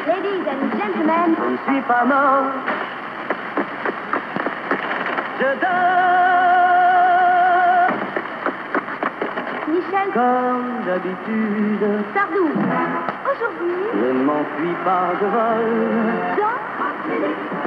Ladies and gentlemen, Je ne suis pas mort. Je dors Michel comme d'habitude. Sardou. Aujourd'hui, Je ne m'enfuis pas, je vole. dans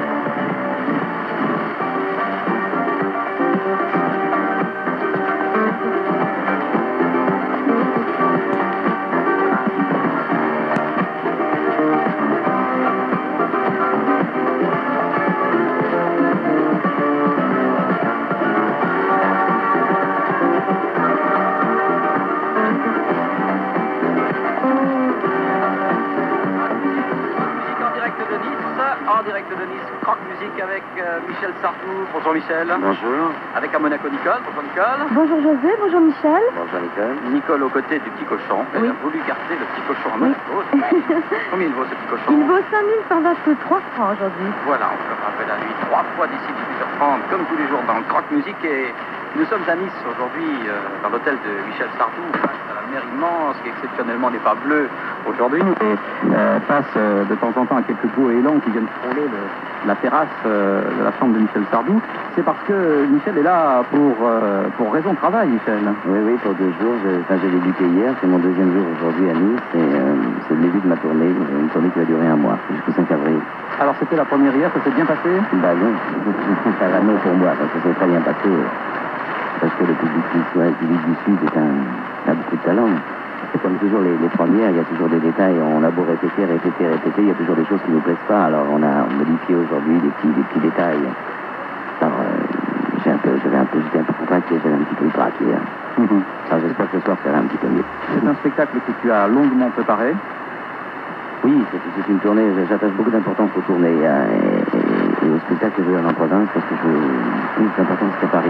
En direct de Nice, Croque Musique avec Michel Sardou. Bonjour Michel. Bonjour. Avec à Monaco Nicole. Bonjour Nicole. Bonjour José, bonjour Michel. Bonjour Nicole. Nicole aux côtés du petit cochon. Elle Oui. a voulu garder le petit cochon à Oui. Monaco. Combien il vaut ce petit cochon? Il vaut 5123 francs aujourd'hui. Voilà, on se rappelle à lui 3 fois d'ici 18h30, comme tous les jours dans Croque Musique. Et nous sommes à Nice aujourd'hui, dans l'hôtel de Michel Sardou, face à la mer immense qui exceptionnellement n'est pas bleue aujourd'hui. Et face de temps en temps à quelques goélands qui viennent frôler la terrasse de la chambre de Michel Sardou. C'est parce que Michel est là pour raison de travail, Michel. Oui, pour 2 jours. J'ai débuté hier. C'est mon 2e jour aujourd'hui à Nice. Et c'est le début de ma tournée. Une tournée qui va durer 1 mois, jusqu'au 5 avril. Alors c'était la première hier, ça s'est bien passé? Bah non, ça va non pour moi. Ça s'est très bien passé. Parce que le public du Sud a beaucoup de talent. C'est comme toujours les premières, il y a toujours des détails. On a beau répéter, il y a toujours des choses qui ne nous plaisent pas. Alors on a modifié aujourd'hui des petits détails. Alors j'étais un peu contracté, j'avais un petit peu le trac hier. Alors j'espère que ce soir ça ira un petit peu mieux. C'est un spectacle que tu as longuement préparé. Oui, c'est une tournée, j'attache beaucoup d'importance aux tournées et au spectacle que je donne en province parce que je trouve l'importance c'est Paris.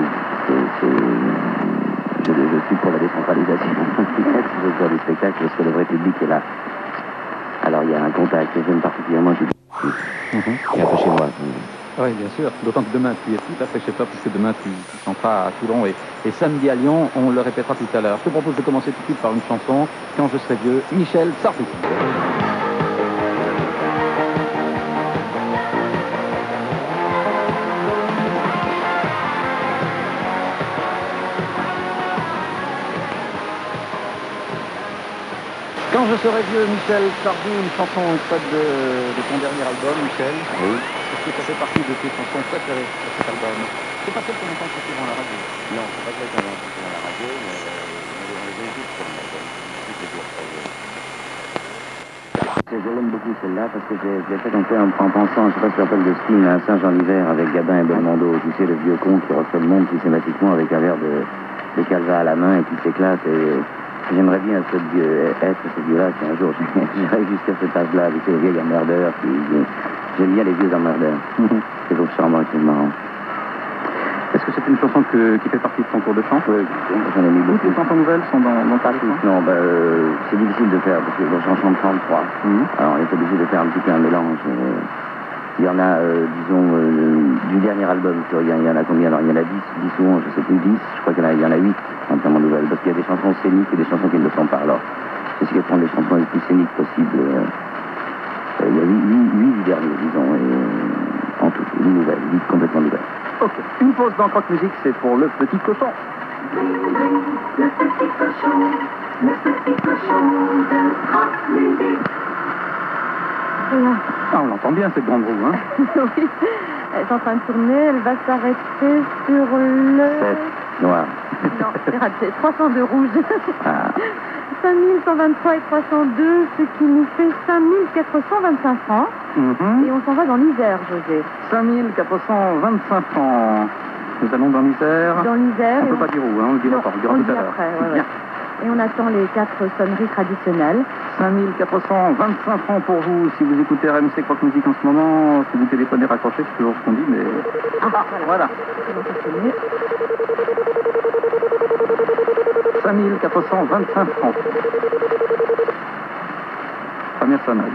Je suis pour la décentralisation. Si je veux faire des spectacles, parce que le vrai public est là. Alors il y a un contact, j'aime particulièrement du et un peu chez moi. Oui, bien sûr. D'autant que demain, tu es tout à fait chez toi, puisque demain, tu chanteras à Toulon et samedi à Lyon. On le répétera tout à l'heure. Je te propose de commencer tout de suite par une chanson, Quand je serai vieux, Michel Sardou. Quand je serai vieux, Michel Sardou, une chanson extraite de ton dernier album, Michel. Oui. Est-ce que ça fait partie de tes chansons préférées de cet album? C'est pas celle qu'on entend très souvent à la radio. Non, c'est pas celle qu'on entend souvent à la radio, mais on les écoute sur l'album. Je l'aime beaucoup celle-là parce que je l'ai faite un peu en pensant, je sais pas si tu te rappelles de ce film, un singe en hiver avec Gabin et Belmondo, tu sais, le vieux con qui refait le monde systématiquement avec un verre de calva à la main et qui s'éclate. Et j'aimerais bien être ce vieux-là si un jour j'arrive jusqu'à cet âge-là avec ces vieilles emmerdeurs. J'aime bien les vieux emmerdeurs. C'est donc charmant et c'est marrant. Est-ce que c'est une chanson qui fait partie de ton cours de chant? Oui, j'en ai mis Toutes beaucoup. les chansons nouvelles sont dans ta liste? Non, c'est difficile de faire parce que j'en chante 33. Alors on est obligé de faire un petit peu un mélange. Il y en a, du dernier album, il y en a combien? Alors il y en a 10 ou 11, je sais plus, 10. Je crois qu'il y en a 8 entièrement nouvelles. Parce qu'il y a des chansons scéniques et des chansons qui ne le sont pas. Alors j'essaie de prendre les chansons les plus scéniques possibles. Il y a 8 du dernier, disons, et en tout, 8 nouvelles, 8 complètement nouvelles. Ok. Une pause dans Croque Musique, c'est pour le petit cochon. le petit cochon de Croque Musique. Voilà. Ah, on l'entend bien cette grande roue, hein? Oui, elle est en train de tourner, elle va s'arrêter sur le... 7, noir. Non, c'est raté, 302 rouge. Ah. 5123 et 302, ce qui nous fait 5425 francs. Et on s'en va dans l'Isère, José. 5425 francs. Nous allons dans l'Isère. Dans l'Isère. On ne peut pas dire où, hein, on le dira pas, on le dira tout à l'heure. Après, Bien. Et on attend les 4 sonneries traditionnelles. 5425 francs pour vous si vous écoutez RMC Croque Musique en ce moment. Si vous téléphonez raccroché, c'est toujours ce qu'on dit, mais... Ah, voilà. 5425 francs. Première sonnerie.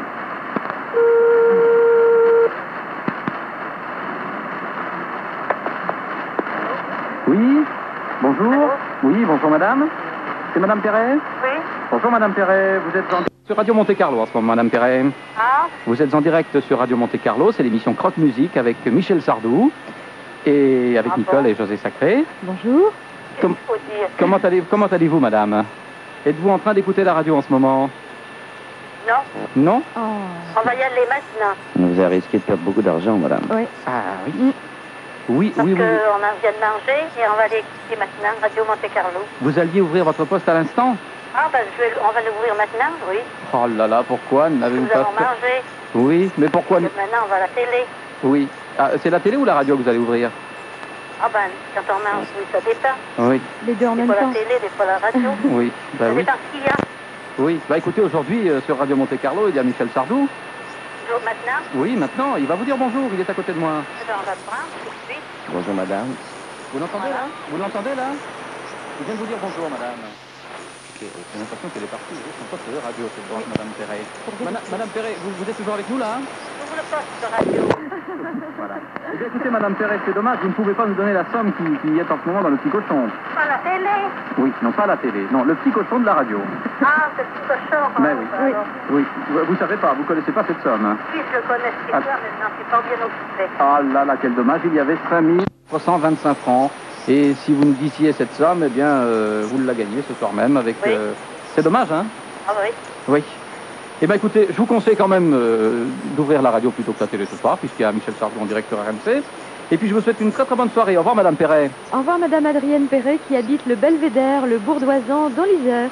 Oui, bonjour. Oui, bonjour madame. C'est madame Perret? Oui. Bonjour madame Perret, vous êtes en... Sur Radio Monte Carlo en ce moment, Madame Perret. Ah, Vous êtes en direct sur Radio Monte Carlo, c'est l'émission Croque Musique avec Michel Sardou et avec Nicole et José Sacré. Bonjour. qu'est-ce qu'il faut dire? Comment allez-vous, madame? Êtes-vous en train d'écouter la radio en ce moment? Non, Non? Oh. on va y aller maintenant. Vous avez risqué de perdre beaucoup d'argent, madame. Oui. Ah oui. Oui, Parce oui, oui. qu'on vient de manger et on va aller écouter maintenant Radio Monte Carlo. Vous alliez ouvrir votre poste à l'instant? Ah, ben on va l'ouvrir maintenant, oui. Oh là là, pourquoi n'avez-vous Nous pas avons fait? mangé. Oui, mais pourquoi? Et maintenant, on va à la télé. Oui. Ah, c'est la télé ou la radio que vous allez ouvrir? Ah ben, quand on mange, oui, ça dépend. Oui, Les deux en Des même fois la temps. télé, des fois la radio. oui. Bah Ça oui. dépend ce qu'il y a. Oui. Bah écoutez, aujourd'hui, sur Radio Monte Carlo, il y a Michel Sardou. Donc, maintenant, Oui, maintenant, il va vous dire bonjour, il est à côté de moi. on va le prendre tout de suite. Bonjour, madame. Vous l'entendez là? Vous l'entendez là? Il vient de vous dire bonjour, madame. J'ai l'impression qu'elle est partie ouvrir son poste de radio, cette branche, Madame Perret. Madame Perret, vous êtes toujours avec nous là? Ouvre le poste de radio. Voilà. Eh bien, écoutez, Madame Perret, c'est dommage, vous ne pouvez pas nous donner la somme qui est en ce moment dans le petit cochon. Pas la télé. Oui, non pas la télé, non, le petit cochon de la radio. Ah, c'est tout cochon. Mais oui. Ah, alors. Oui, vous savez pas, vous connaissez pas cette somme. Oui, je le connais, c'est Ah. toi, mais je n'en suis pas bien occupé. Ah là là, quel dommage, il y avait 5325 francs. Et si vous nous disiez cette somme, eh bien, vous la gagnez ce soir même avec... Oui. C'est dommage, hein? Ah oui. Oui. Eh bien, écoutez, je vous conseille quand même d'ouvrir la radio plutôt que la télé ce soir, puisqu'il y a Michel Sardou en direct sur RMC. Et puis, je vous souhaite une très très bonne soirée. Au revoir, Madame Perret. Au revoir, Madame Adrienne Perret, qui habite le Belvédère, le Bourdoisan, dans l'Isère.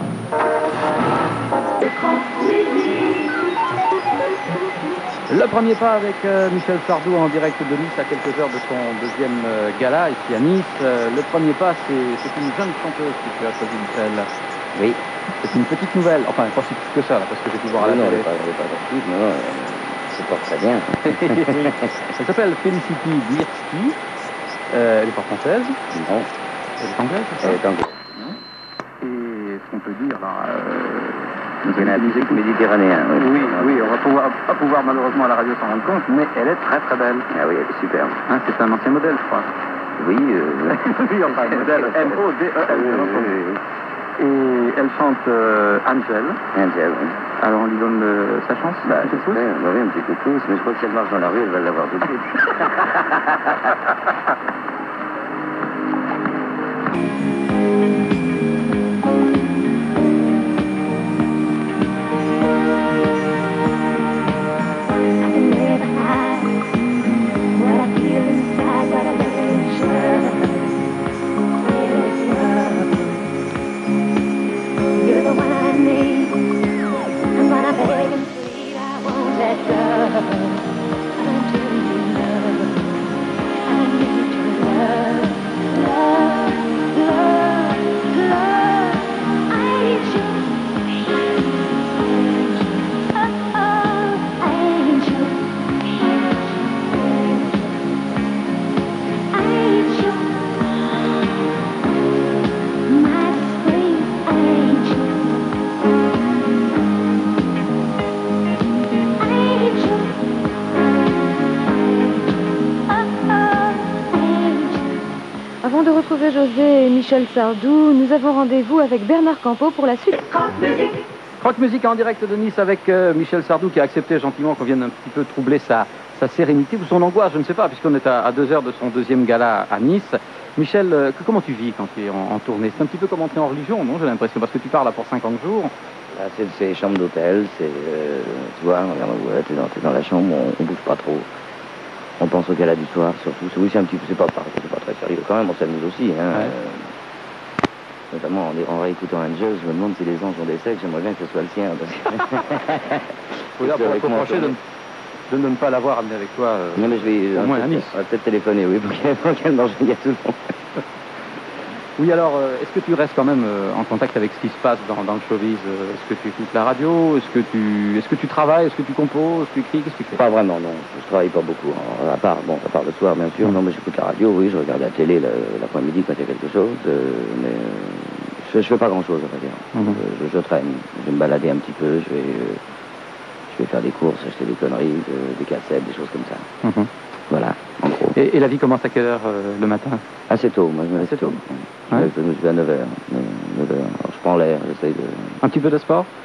Le premier pas avec Michel Sardou en direct de Nice à quelques heures de son deuxième gala ici à Nice. Le premier pas, c'est une jeune chanteuse que tu as choisi, Michel. Oui. C'est une petite nouvelle, enfin pas si petite que ça, là, parce que j'ai pu voir à la non, elle télé. n'est pas active, non, c'est pas très bien. Elle s'appelle Felicity Bierski. Elle est pas française. Non, Elle est anglaise, c'est ça? elle est anglaise. Et ce qu'on peut dire, là... C'est un musique méditerranéen. Oui, oui, on va pas pouvoir malheureusement à la radio s'en rendre compte, mais elle est très très belle. Ah oui, elle est superbe. Hein, c'est un ancien modèle, je crois. Oui, Oui, enfin, modèle M-O-D-E-L. Et elle chante Angel. Angel, oui. Alors on lui donne sa chance. Bah, quelque chose. oui, un petit coup de pouce, mais je crois que si elle marche dans la rue, elle va l'avoir tout de suite. You're the one I need. I'm gonna beg and plead. I won't let go until you know I need your love, love, love, love. I need you, oh, oh, I need you, I need you, my sweet angel. Avant de retrouver José et Michel Sardou, nous avons rendez-vous avec Bernard Campeau pour la suite. Croque Musique en direct de Nice avec Michel Sardou qui a accepté gentiment qu'on vienne un petit peu troubler sa sérénité ou son angoisse, je ne sais pas, puisqu'on est à 2 heures de son deuxième gala à Nice. Michel, comment tu vis quand tu es en tournée? C'est un petit peu comme entrer en religion, non? J'ai l'impression, parce que tu pars là pour 50 jours. Là, c'est chambre d'hôtel, tu vois, regarde, t'es dans la chambre, on bouge pas trop. On pense au gala du soir, surtout. Oui, c'est un petit peu, c'est pas très sérieux quand même, on s'amuse aussi, hein. Ouais. Notamment en réécoutant Angel, je me demande si les anges ont des sexes, j'aimerais bien que ce soit le sien. Parce que... Faut là, Avec pour moi, reprocher de ne pas l'avoir amené avec toi. Non, mais je vais au moins à Nice. on va peut-être téléphoner, oui, pour qu'elle mange un gâteau. Oui, alors, est-ce que tu restes quand même en contact avec ce qui se passe dans le showbiz? Est-ce que tu écoutes la radio? Est-ce que tu travailles? Est-ce que tu composes? Est-ce que tu écris? Qu'est-ce que tu fais? Pas vraiment, non. Je travaille pas beaucoup. À part le soir, bien sûr. Non, mais j'écoute la radio, oui, je regarde la télé l'après-midi quand il y a quelque chose. Mais je fais pas grand-chose, on va dire. Je traîne. Je vais me balader un petit peu. Je vais faire des courses, acheter des conneries, des cassettes, des choses comme ça. Voilà, en gros. Et la vie commence à quelle heure le matin? Assez tôt, moi je me lève Assez tôt. tôt. Je me suis à 9h. Alors je prends l'air, j'essaye de... Un petit peu de sport?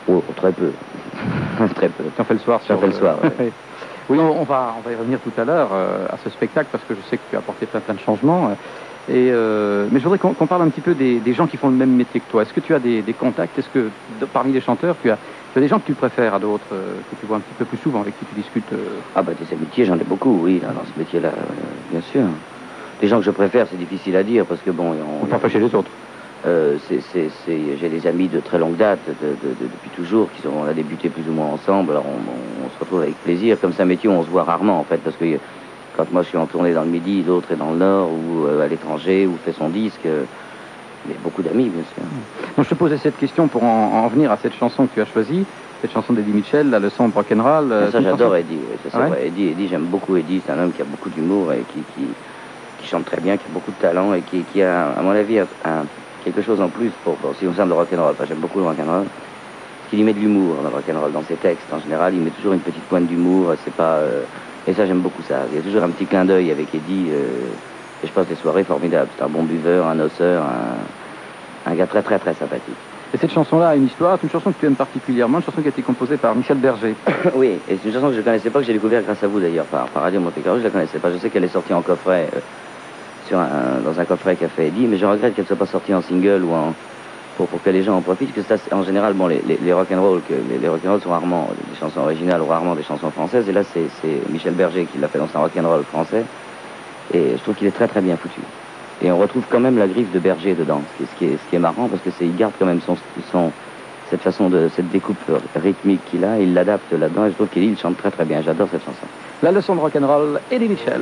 Oh, très peu. Très peu. Tu en fais le soir J'en fais le soir, ouais. Oui, on va y revenir tout à l'heure à ce spectacle, parce que je sais que tu as apporté plein de changements. Mais je voudrais qu'on parle un petit peu des gens qui font le même métier que toi. Est-ce que tu as des contacts? Est-ce que parmi les chanteurs, tu as des gens que tu préfères à d'autres, que tu vois un petit peu plus souvent, avec qui tu discutes Ah bah des amitiés, j'en ai beaucoup, oui, dans ce métier-là, bien sûr. Des gens que je préfère, c'est difficile à dire, parce que bon... On peut pas chez les autres. J'ai des amis de très longue date, depuis toujours, on a débuté plus ou moins ensemble, alors on se retrouve avec plaisir. Comme c'est un métier où on se voit rarement, en fait, parce que quand moi je suis en tournée dans le Midi, l'autre est dans le Nord, ou à l'étranger, ou fait son disque, il y a beaucoup d'amis, bien sûr. Donc, je te posais cette question pour en venir à cette chanson que tu as choisie, cette chanson d'Eddie Mitchell, la leçon de rock'n'roll. Ça, j'adore Eddie, oui, ça, c'est ouais. vrai. Eddie, j'aime beaucoup Eddie, c'est un homme qui a beaucoup d'humour et qui chante très bien, qui a beaucoup de talent et qui a, à mon avis, quelque chose en plus pour si on parle de rock'n'roll. J'aime beaucoup le rock'n'roll. Il y met de l'humour dans le rock'n'roll, dans ses textes en général. Il met toujours une petite pointe d'humour. C'est pas et ça, j'aime beaucoup ça. Il y a toujours un petit clin d'œil avec Eddie. Et je passe des soirées formidables. C'est un bon buveur, un osseur, un gars très très très sympathique. Et cette chanson-là a une histoire. C'est une chanson que tu aimes particulièrement, une chanson qui a été composée par Michel Berger. Oui, et c'est une chanson que je ne connaissais pas, que j'ai découvert grâce à vous d'ailleurs par Radio Monte-Carlo. Je la connaissais pas. Je sais qu'elle est sortie en coffret. Dans un coffret qu'a fait Eddie, mais je regrette qu'elle ne soit pas sortie en single ou pour que les gens en profitent, parce que ça, en général, bon, les rock'n'roll sont rarement des chansons originales ou rarement des chansons françaises, et là c'est Michel Berger qui l'a fait dans un rock'n'roll français, et je trouve qu'il est très très bien foutu. Et on retrouve quand même la griffe de Berger dedans, ce qui est marrant, parce que il garde quand même cette façon cette découpe rythmique qu'il a, il l'adapte là-dedans, et je trouve qu'il chante très très bien, j'adore cette chanson. La leçon de rock'n'roll, Eddie Mitchell.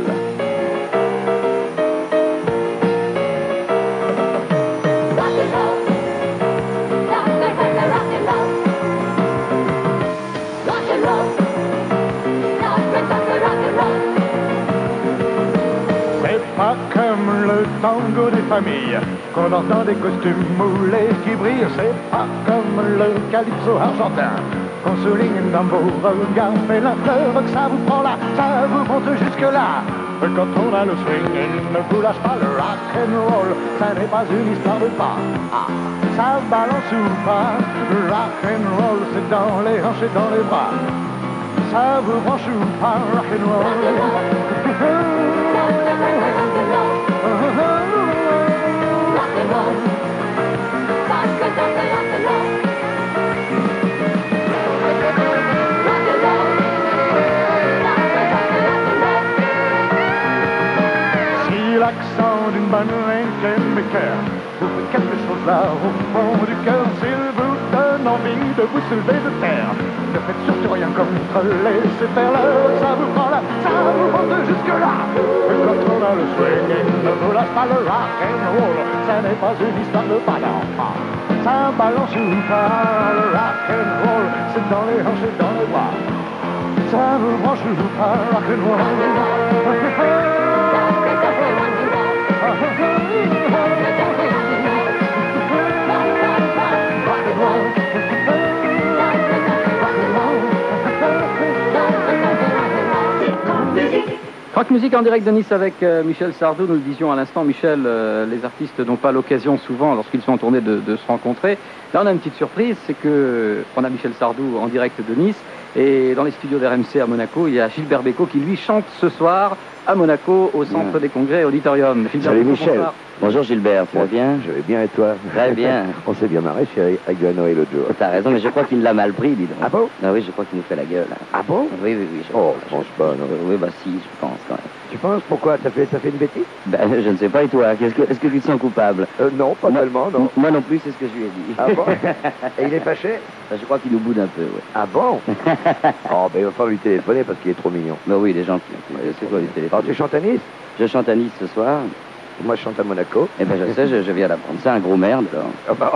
Pas comme le tango des familles qu'on danse dans des costumes moulés qui brillent. C'est pas comme le calypso argentin qu'on souligne dans vos regards. Mais la fleur que ça vous prend là, ça vous monte jusque là. Quand on a le swing, il ne vous lâche pas le rock and roll. Ça n'est pas une histoire de pas. Ça balance ou pas. Le rock and roll, c'est dans les hanches et dans les bras. Ça vous branche ou pas, rock and roll. Si l'accent d'une bonne Lincoln vous fait quelque chose là au fond du cœur, s'il vous donne envie de vous soulever de terre, ne faites surtout rien contre, laissez faire l'heure, ça vous prend là, ça vous monte jusque là. Et quand on a le swing, il ne vous lâche pas le rock and roll, ça n'est pas une histoire de ballon. Ça balance ou pas, le rock and roll, c'est dans les hanches et dans les bras. Ça vous branche ou pas, rock and roll. Rock Musique en direct de Nice avec Michel Sardou. Nous le disions à l'instant, Michel, les artistes n'ont pas l'occasion souvent, lorsqu'ils sont en tournée, de se rencontrer. Là, on a une petite surprise, c'est qu'on a Michel Sardou en direct de Nice. Et dans les studios d'RMC à Monaco, il y a Gilbert Bécaud qui, lui, chante ce soir à Monaco, au Centre des Congrès Auditorium. Salut Michel. Bonsoir. Bonjour Gilbert, tu vas bien? Je vais bien et toi? Très bien. On s'est bien marré avec Noé l'autre jour. T'as raison, mais je crois qu'il l'a mal pris, dis donc. Ah bon? Ah oui, je crois qu'il nous fait la gueule. Ah bon? Oui. Je pense pas, non. Oui, bah si, je pense quand même. Tu penses? Pourquoi? T'as fait une bêtise? Ben, je ne sais pas, et toi? Est-ce que tu te sens coupable? Non, pas tellement, non. Moi non plus, c'est ce que je lui ai dit. Ah bon? Et il est fâché? Ben, je crois qu'il nous boude un peu, oui. Ah bon? Oh, ben il va falloir lui téléphoner parce qu'il est trop mignon. Ben oui, il est gentil. C'est quoi lui Alors téléphoner? tu chantes à Nice? Je chante à Nice ce soir. Moi je chante à Monaco. Eh ben je sais, je viens d'apprendre ça, un gros merde. Alors. Ah bah.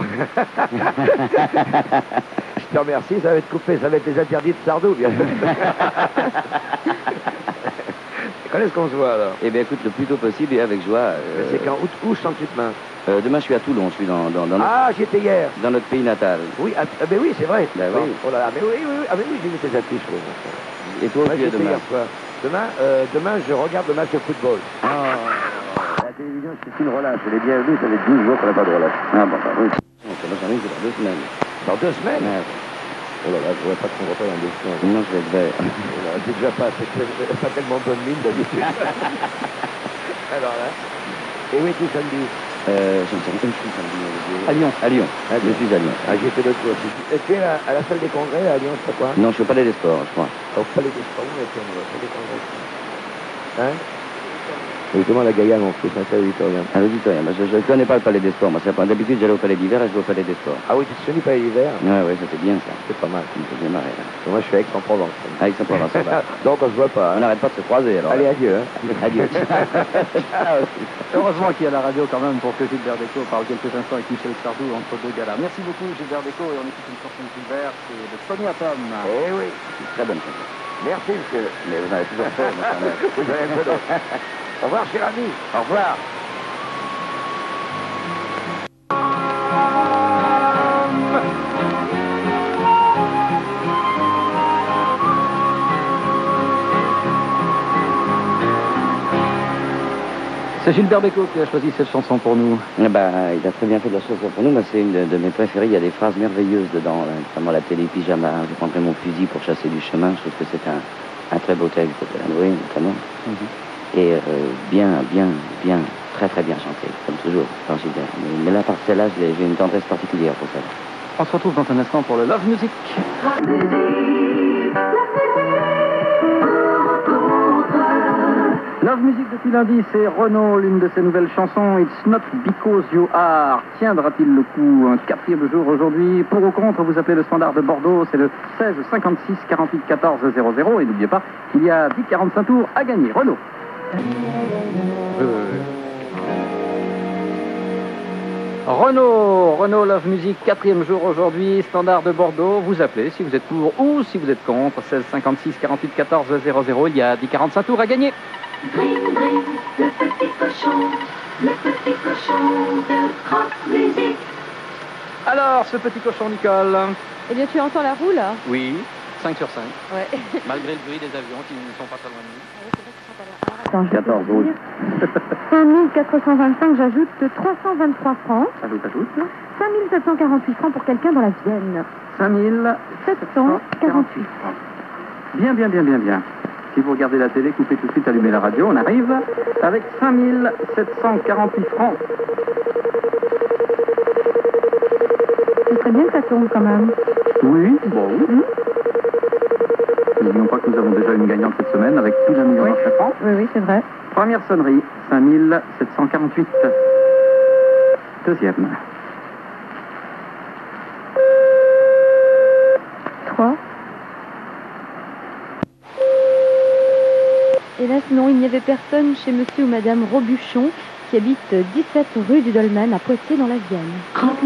Je te remercie, ça va être coupé, ça va être les interdits de Sardou, bien sûr. Quand est-ce qu'on se voit alors? Eh bien écoute, le plus tôt possible et avec joie. C'est quand? Où chantes-tu demain? Demain je suis à Toulon, je suis dans Ah, j'y étais hier. dans notre pays natal. Oui, ben oui, c'est vrai. Ben oui. Oh là là, mais oui, ah mais oui, j'ai vu tes affiches. Oui. Et toi, Moi, tu es j'étais demain? hier soir. Demain, je regarde le match de football. La télévision, c'est une relâche. Elle est bien vue, ça fait 12 jours qu'on n'a pas de relâche. Ah bon, bah oui. J'en ai pour 2 semaines. Dans 2 semaines? Ouais. Oh là là, je voudrais pas te rentrer dans le dessin. Non, je vais être vert. Oh là, c'est déjà pas tellement bonne mine d'habitude. Alors là. Et où es-tu samedi? Je ne sais pas où je suis samedi. À Lyon. À Lyon. Je suis à Lyon. Ah, j'ai fait l'autre fois. Et tu es à la salle des congrès à Lyon, c'est quoi? Non, je suis au Palais des Sports, je crois. Au Palais des Sports, où est-tu? Au Palais des congrès. Hein? Et comment la Gaïa, mon fils, c'est à l'auditorium? À l'auditorium. Je ne connais pas le Palais des Sports. Moi, d'habitude, j'allais au Palais d'hiver et je vais au Palais des Sports. Ah oui, tu te souviens du Palais d'hiver? Ouais, ça c'est bien ça. C'est pas mal. Ça me fait bien marrer. Là. Moi, je suis à Aix-en-Provence. Ah, Aix-en-Provence, ça va. Donc, on se voit pas. On n'arrête pas de se croiser alors. Allez, adieu. Hein. Adieu. Heureusement qu'il y a la radio quand même pour que Gilbert Bécaud parle quelques instants avec Michel Sardou entre deux galas. Merci beaucoup Gilbert Bécaud et on écoute une chanson de Gilbert, c'est de Sonia Tom. Eh oui. Une très bonne chanson. Merci, monsieur. Mais vous en avez toujours fait, mon frère. Vous avez un peu d'eau. Au revoir, cher ami. Au revoir. C'est Gilbert Bécaud qui a choisi cette chanson pour nous. Eh ben, il a très bien fait de la chanson pour nous. Moi, c'est une de mes préférées. Il y a des phrases merveilleuses dedans, notamment la télé pyjama. Je prendrai mon fusil pour chasser du chemin. Je trouve que c'est un très beau texte de Noé, notamment. Et très bien chanté, comme toujours, par Gilbert. Mais là, par celle-là, j'ai une tendresse particulière pour ça. On se retrouve dans un instant pour le Love Music. Love Music depuis lundi, c'est Renaud, l'une de ses nouvelles chansons, It's Not Because You Are. Tiendra-t-il le coup? Un 4e jour aujourd'hui. Pour ou contre, vous appelez le standard de Bordeaux, c'est le 16 56 48 14 00. Et n'oubliez pas qu'il y a 10-45 tours à gagner. Renaud. Renaud Love Music, 4e jour aujourd'hui, standard de Bordeaux. Vous appelez si vous êtes pour ou si vous êtes contre. 16 56 48 14 00. Il y a 10-45 tours à gagner. Dring, dring, le petit cochon de Croque-Musique. Alors, ce petit cochon, Nicole. Eh bien, tu entends la roue, là? Oui, 5 sur 5. Ouais. Malgré le bruit des avions qui ne sont pas très loin de nous. Attends, je vais 14 te dire. 5425, j'ajoute 323 francs. Ajoute. 5748 francs pour quelqu'un dans la Vienne. 5748. Bien. Si vous regardez la télé, coupez tout de suite, allumez la radio. On arrive avec 5748 francs. Ce serait bien que ça tombe quand même. Oui, bon. N'oublions pas que nous avons déjà une gagnante cette semaine avec plus d'1 million de francs. Oui, c'est vrai. Première sonnerie, 5748. Deuxième. 3. Et là, sinon, il n'y avait personne chez monsieur ou madame Robuchon, qui habite 17 rue du Dolmen, à Poitiers, dans la Vienne.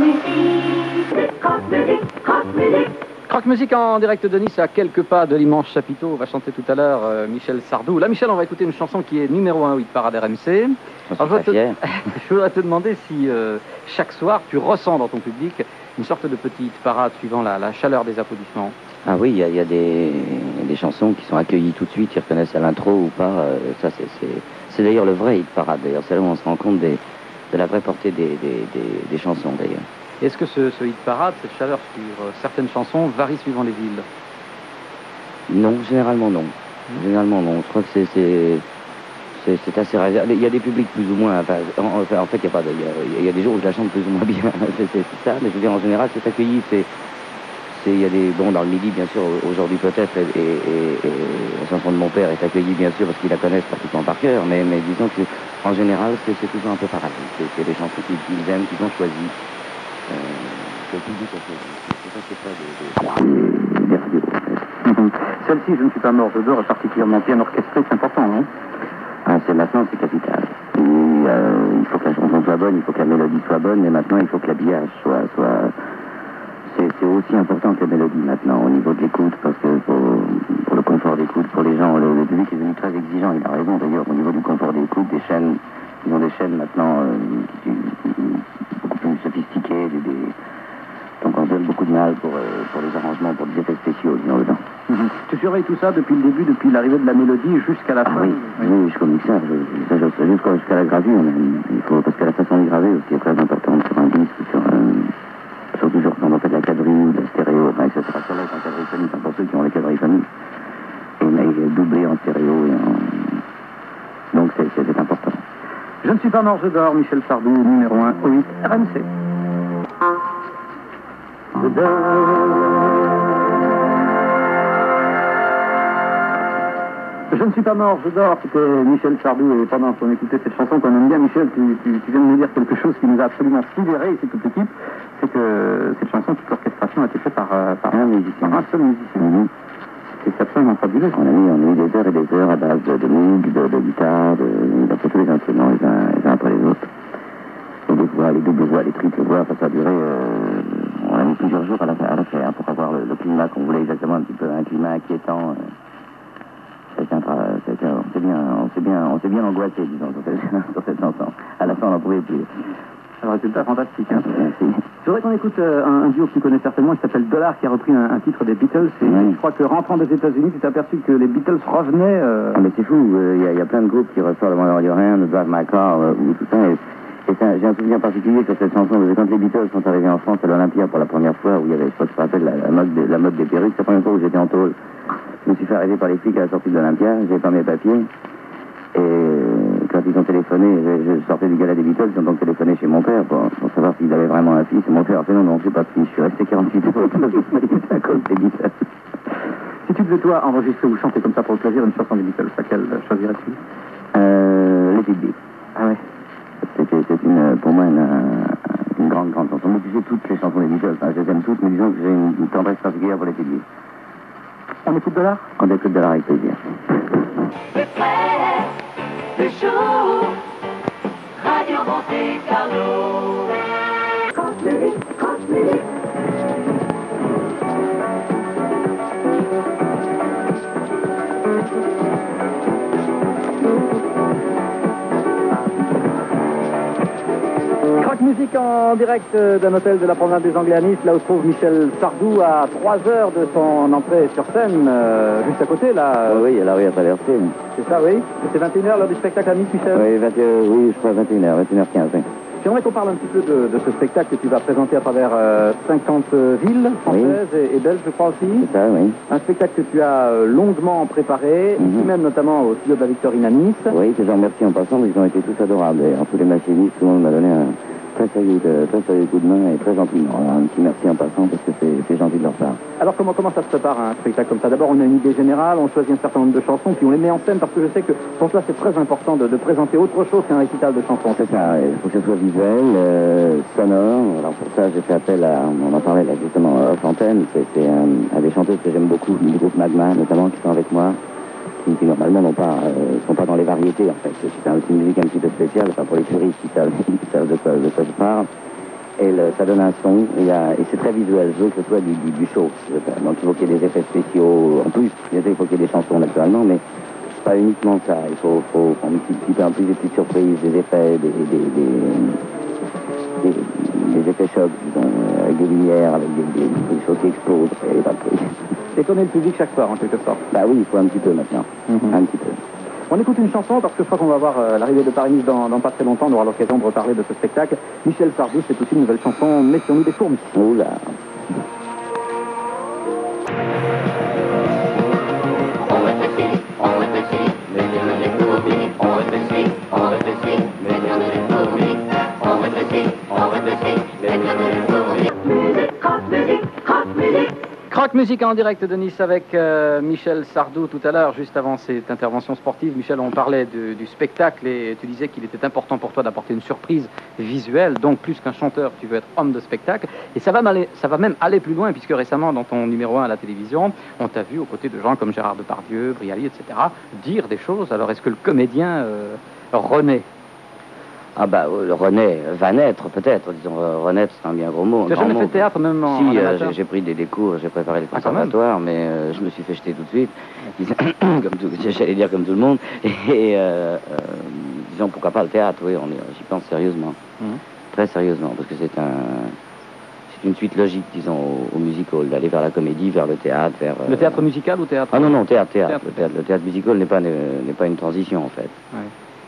Croque-musique en direct de Nice, à quelques pas de l'immense chapiteau. Va chanter tout à l'heure Michel Sardou. Là, Michel, on va écouter une chanson qui est numéro 1 au hit parade RMC. Je voudrais te demander si chaque soir, tu ressens dans ton public une sorte de petite parade suivant la chaleur des applaudissements. Ah oui, il y a des chansons qui sont accueillies tout de suite, ils reconnaissent à l'intro ou pas. Ça, c'est d'ailleurs le vrai hit parade, d'ailleurs. C'est là où on se rend compte de la vraie portée des chansons, d'ailleurs. Est-ce que ce hit parade, cette chaleur sur certaines chansons, varie suivant les villes? Non, généralement non. Généralement non. Je crois que c'est assez réservé. Il y a des publics plus ou moins. En fait, il y a des jours où je la chante plus ou moins bien. c'est ça, mais je veux dire, en général, c'est accueilli. Il y a des. Bon, dans le Midi, bien sûr, aujourd'hui peut-être, et la chanson de mon père est accueillie, bien sûr, parce qu'ils la connaissent pratiquement par cœur, mais disons qu'en général, c'est toujours un peu pareil. C'est des chansons qu'ils aiment, qu'ils ont choisies. Que le public a choisi. C'est pas des radios, en fait. Celle-ci, Je ne suis pas mort de beurre, est particulièrement bien orchestrée, c'est important, non? Ah, maintenant, c'est capital. Et, il faut que la chanson soit bonne, il faut que la mélodie soit bonne, mais maintenant, il faut que l'habillage soit... C'est aussi important que la mélodie maintenant, au niveau de l'écoute, parce que pour le confort d'écoute, pour les gens, le public est devenu très exigeant, il a raison d'ailleurs, au niveau du confort d'écoute, des chaînes, ils ont des chaînes maintenant beaucoup plus sophistiquées, donc on se donne beaucoup de mal pour les arrangements, pour les effets spéciaux, disons, dedans. Tu surveilles tout ça depuis le début, depuis l'arrivée de la mélodie jusqu'à la fin? Oui, jusqu'au mixage, jusqu'à la gravure même. Parce que la façon de graver aussi est très importante sur un disque, surtout quand on fait de la quadrille, de la stéréo. stéréo, enfin ça sera sur là en quadriphonique, enfin, pour ceux qui ont les quadriphoniques. Et on a doublé en stéréo et donc c'est important. Je ne suis pas mort, je dors, Michel Sardou, numéro 1, au 8, RMC. Je ne suis pas mort, je dors, c'était Michel Sardou, et pendant qu'on écoutait cette chanson qu'on aime bien, Michel, tu viens de nous dire quelque chose qui nous a absolument sidéré ici, toute l'équipe, c'est que cette chanson, toute l'orchestration a été faite par un musicien, un seul musicien. C'est absolument fabuleux. On a eu des heures et des heures à base de moog, de guitare, il a fait tous les instruments les uns après les autres. Les doubles voix, les triples voix, ça a duré, on a mis plusieurs jours à la faire pour avoir le climat qu'on voulait exactement, un petit peu un climat inquiétant. On s'est bien angoissé, disons, sur cette chanson. À la fin, on n'en pouvait plus. Un résultat fantastique. Hein. Je voudrais qu'on écoute un duo que tu connais certainement, qui s'appelle Dollar, qui a repris un titre des Beatles. Et je crois que rentrant des États-Unis, tu t'es aperçu que les Beatles revenaient. Mais c'est fou, il y a plein de groupes qui ressortent devant leur rien, de Drive My Car, ou tout ça. Et j'ai un souvenir particulier sur cette chanson, parce que quand les Beatles sont arrivés en France à l'Olympia pour la première fois, où il y avait, je crois que tu te rappelles, la mode des perruques, c'est la première fois où j'étais en tôle. Je me suis fait arrêter par les flics à la sortie de l'Olympia, j'ai pas mes papiers. Et quand ils ont téléphoné, je sortais du gala des Beatles, ils ont donc téléphoné chez mon père pour savoir s'ils avaient vraiment un fils. Et mon père a fait non, j'ai pas de fils, je suis resté 48 heures à cause des Beatles. Si tu devais, toi, enregistrer ou chanter comme ça pour le plaisir une chanson des Beatles, laquelle choisirais-tu? Les Beatles. Ah ouais. C'est pour moi une grande chanson. Mais tu sais, toutes les chansons des Beatles, hein, je les aime toutes, mais disons que j'ai une tendresse particulière pour les Beatles. On écoute Dollar? On écoute Dollar avec plaisir. C'est prêt, c'est chaud, Radio Monte Carlo. Croque musique en direct d'un hôtel de la promenade des Anglais à Nice, là où se trouve Michel Sardou, à 3 heures de son entrée sur scène, juste à côté, là. Oui, il a la rue à traverser. C'est ça, oui. C'est 21h, l'heure du spectacle à Nice, Michel? Oui, je crois 21h15. Oui. J'aimerais qu'on parle un petit peu de ce spectacle que tu vas présenter à travers 50 villes françaises et belges, je crois aussi. C'est ça, oui. Un spectacle que tu as longuement préparé, ici même notamment au studio de la Victorine à Nice. Oui, que j'en remercie en passant, ils ont été tous adorables. Et en tous les machinistes, tout le monde m'a donné un très sérieux coup de main et très gentiment. Alors, un petit merci en passant parce que c'est gentil de leur part. Alors comment ça se prépare un spectacle comme ça? D'abord on a une idée générale, on choisit un certain nombre de chansons, puis on les met en scène parce que je sais que pour toi c'est très important de présenter autre chose qu'un récital de chansons. C'est ça, il faut que ce soit visuel, sonore. Alors pour ça j'ai fait appel à, on en parlait là justement off antenne, c'est à des chanteuses que j'aime beaucoup, du groupe Magma notamment, qui sont avec moi, qui normalement sont pas dans les variétés en fait. C'est une musique un petit peu spéciale, enfin pour les puristes qui savent de quoi je parle. Et ça donne un son, et c'est très visuel, je veux que ce soit du show. Donc il faut qu'il y ait des effets spéciaux, en plus, il faut qu'il y ait des chansons naturellement, mais pas uniquement ça. Il faut un petit peu en plus des petites surprises, des effets, des effets chocs, disons, avec des lumières, avec des choses qui explosent, Et connaît le public chaque soir en quelque sorte. Bah oui, il faut un petit peu maintenant, un petit peu. On écoute une chanson parce que je crois qu'on va voir l'arrivée de Paris-Nice dans pas très longtemps. On aura l'occasion de reparler de ce spectacle. Michel Sardou, c'est aussi une nouvelle chanson, Mettions-nous des fourmis. Oula. Croque musique en direct de Nice avec Michel Sardou tout à l'heure, juste avant cette intervention sportive. Michel, on parlait du spectacle et tu disais qu'il était important pour toi d'apporter une surprise visuelle, donc plus qu'un chanteur, tu veux être homme de spectacle. Et ça va même aller plus loin, puisque récemment, dans ton numéro 1 à la télévision, on t'a vu aux côtés de gens comme Gérard Depardieu, Brialy, etc., dire des choses. Alors, est-ce que le comédien renaît? Ah bah, va naître peut-être, disons, renaître c'est un bien gros mot. Tu n'as jamais fait de théâtre même en amateur? J'ai pris des cours, j'ai préparé les conservatoires, mais je me suis fait jeter tout de suite, j'allais dire comme tout le monde, et disons pourquoi pas le théâtre, oui, j'y pense sérieusement, très sérieusement, parce que c'est une suite logique, disons, au musical, d'aller vers la comédie, vers le théâtre, vers... Le théâtre musical ou théâtre? Ah non, théâtre. Le théâtre musical n'est pas une transition en fait. Ouais.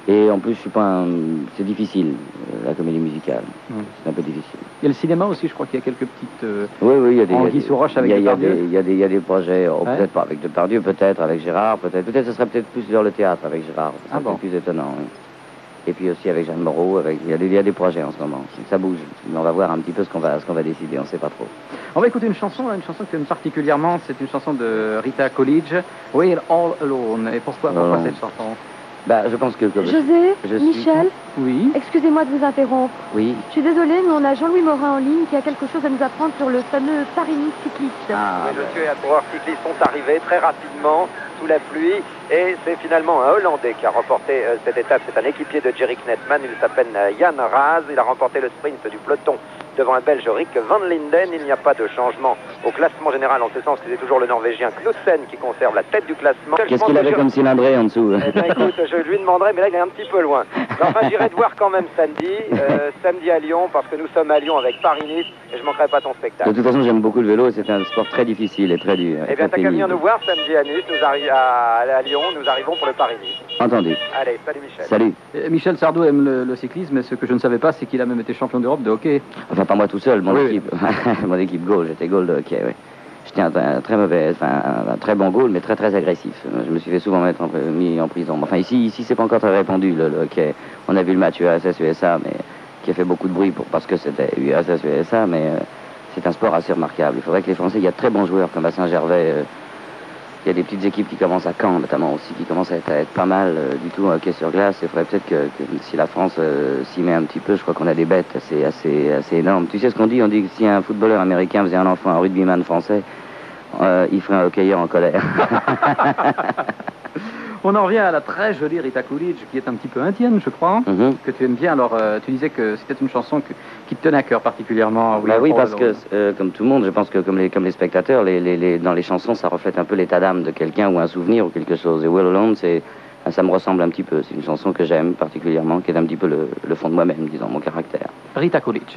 Et en plus, je suis pas c'est difficile, la comédie musicale. C'est un peu difficile. Il y a le cinéma aussi, je crois qu'il y a quelques petites Oui, il y a des... anguilles sous roche avec Depardieu. Il y a des projets, peut-être pas avec Depardieu, peut-être avec Gérard, peut-être ce serait peut-être plus vers le théâtre avec Gérard. C'est plus étonnant, oui. Et puis aussi avec Jeanne Moreau, il y a des projets en ce moment. Ça bouge. Mais on va voir un petit peu ce qu'on va décider, on ne sait pas trop. On va écouter une chanson que tu aimes particulièrement, c'est une chanson de Rita Coolidge, We're All Alone. Et pourquoi cette chanson? Je pense que... José, Michel, oui. Excusez-moi de vous interrompre. Oui. Je suis désolée, mais on a Jean-Louis Morin en ligne qui a quelque chose à nous apprendre sur le fameux Paris-Nice cycliste. Oui, monsieur et un coureur cycliste sont arrivés très rapidement sous la pluie et c'est finalement un Hollandais qui a remporté cette étape. C'est un équipier de Jerry Knetman, il s'appelle Jan Raas. Il a remporté le sprint du peloton devant un Belge Rick Van Linden. Il n'y a pas de changement au classement général en ce sens que c'est toujours le Norvégien Knudsen qui conserve la tête du classement. Qu'est-ce qu'il avait comme cylindré en dessous? Eh bien écoute, je lui demanderai, mais là il est un petit peu loin. Enfin j'irai te voir quand même samedi à Lyon, parce que nous sommes à Lyon avec Paris-Nice et je ne manquerai pas ton spectacle. De toute façon j'aime beaucoup le vélo et c'est un sport très difficile et très dur. Eh bien t'as qu'à venir nous voir samedi à Nice, à Lyon, nous arrivons pour le Paris-Nice. Entendu. Allez, salut Michel. Salut. Michel Sardou aime le cyclisme, mais ce que je ne savais pas, c'est qu'il a même été champion d'Europe de hockey. Enfin, pas moi tout seul, mon équipe. Mon équipe goal, j'étais goal de hockey, oui. J'étais un très bon goal, mais très très agressif. Je me suis fait souvent mis en prison. Enfin, ici c'est pas encore très répandu, le hockey. On a vu le match URSS-USA, mais qui a fait beaucoup de bruit parce que c'était URSS-USA, mais c'est un sport assez remarquable. Il faudrait que les Français, il y a de très bons joueurs comme à Saint-Gervais. Il y a des petites équipes qui commencent à Caen, notamment aussi, qui commencent à être pas mal du tout en hockey sur glace. Il faudrait peut-être que si la France s'y met un petit peu, je crois qu'on a des bêtes assez énormes. Tu sais ce qu'on dit? On dit que si un footballeur américain faisait un enfant, un rugbyman français, il ferait un hockeyeur en colère. On en revient à la très jolie Rita Coolidge, qui est un petit peu indienne, je crois, que tu aimes bien. Alors, tu disais que c'était une chanson qui te tenait à cœur particulièrement. Oui, parce que, comme tout le monde, je pense que comme les spectateurs, dans les chansons, ça reflète un peu l'état d'âme de quelqu'un ou un souvenir ou quelque chose. Et We're Alone, ça me ressemble un petit peu. C'est une chanson que j'aime particulièrement, qui est un petit peu le fond de moi-même, disons, mon caractère. Rita Coolidge.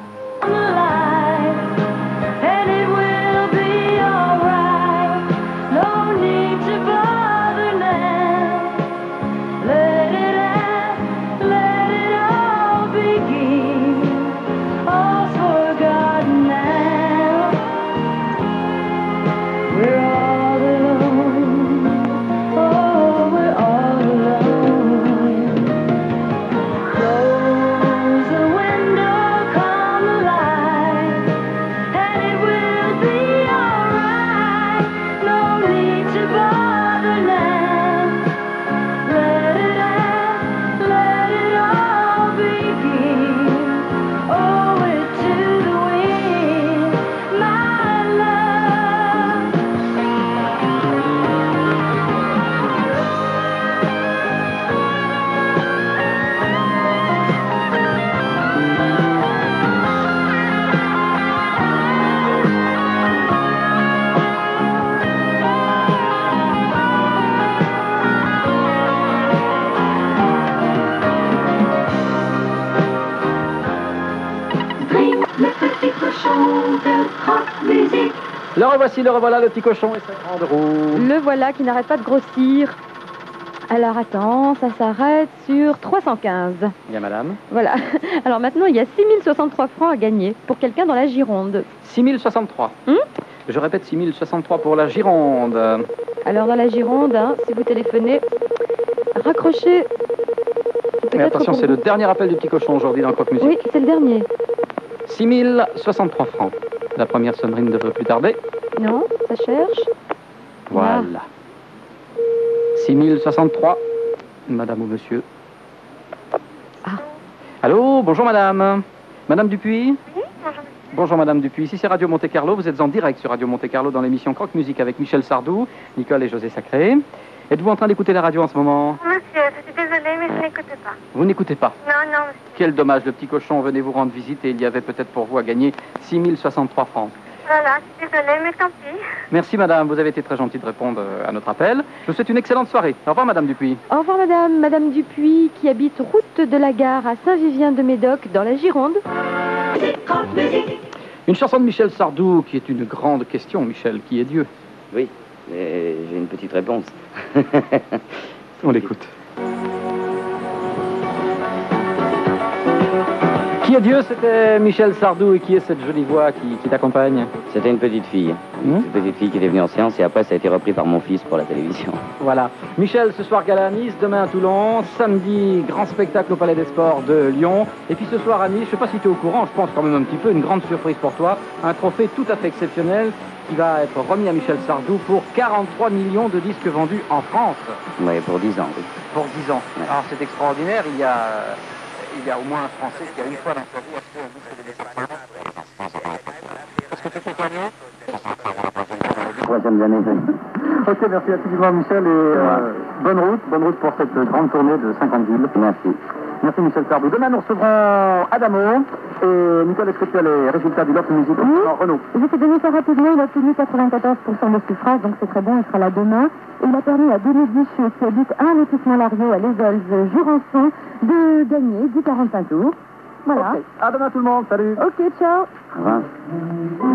Le revoici, le revoilà, le petit cochon et sa grande roue. Le voilà qui n'arrête pas de grossir. Alors attends, ça s'arrête sur 315. Bien madame. Voilà. Alors maintenant, il y a 6063 francs à gagner pour quelqu'un dans la Gironde. 6063. Je répète, 6063 pour la Gironde. Alors dans la Gironde, si vous téléphonez, raccrochez. Mais attention, c'est le dernier appel du petit cochon aujourd'hui dans Croque Musique. Oui, c'est le dernier. 6063 francs. La première sonnerie ne devrait plus tarder. Non, ça cherche. Voilà. 6063. Madame ou monsieur? Allô, bonjour madame. Madame Dupuis? Oui, bonjour. Bonjour Madame Dupuis, ici c'est Radio Monte Carlo. Vous êtes en direct sur Radio Monte Carlo dans l'émission Croque Musique avec Michel Sardou, Nicole et José Sacré. Êtes-vous en train d'écouter la radio en ce moment? Monsieur, je suis désolée, mais je n'écoute pas. Vous n'écoutez pas? Non, monsieur. Quel dommage, le petit cochon venait vous rendre visite et il y avait peut-être pour vous à gagner 6063 francs. Voilà, je suis désolée, mais tant pis. Merci madame, vous avez été très gentille de répondre à notre appel. Je vous souhaite une excellente soirée. Au revoir Madame Dupuis. Au revoir madame. Madame Dupuis qui habite route de la gare à Saint-Vivien-de-Médoc dans la Gironde. Une chanson de Michel Sardou qui est une grande question, Michel, qui est Dieu? Oui, mais j'ai une petite réponse. On l'écoute. Qui est Dieu, c'était Michel Sardou. Et qui est cette jolie voix qui t'accompagne? C'était une petite fille. Une petite fille qui était venue en séance et après ça a été repris par mon fils pour la télévision. Voilà. Michel, ce soir gala à Nice, demain à Toulon, samedi grand spectacle au Palais des Sports de Lyon. Et puis ce soir à Nice, je ne sais pas si tu es au courant, je pense quand même un petit peu, une grande surprise pour toi, un trophée tout à fait exceptionnel qui va être remis à Michel Sardou pour 43 millions de disques vendus en France. Oui, pour 10 ans, oui. Pour 10 ans. Ouais. Alors c'est extraordinaire, il y a au moins un Français qui a une fois dans sa vie acheté un disque de l'espagnol. Est-ce que tu es compagnon? Troisième année. Ok, merci infiniment Michel et bonne route pour cette grande tournée de 50 villes. Merci. Merci Michel Sardou. Demain nous recevrons Adamo. Et Nicole, est-ce que tu as les résultats du lot de musique? Non, Renaud. Je t'ai donné ça rapidement, il a obtenu 94% de suffrage, donc c'est très bon, il sera là demain. Et il a permis à Denis Bichot, qui habite un lotissement Lario à Les Jurançon, de gagner du 45 tours. Voilà. Okay. À demain tout le monde, salut. Ok, ciao. Au revoir.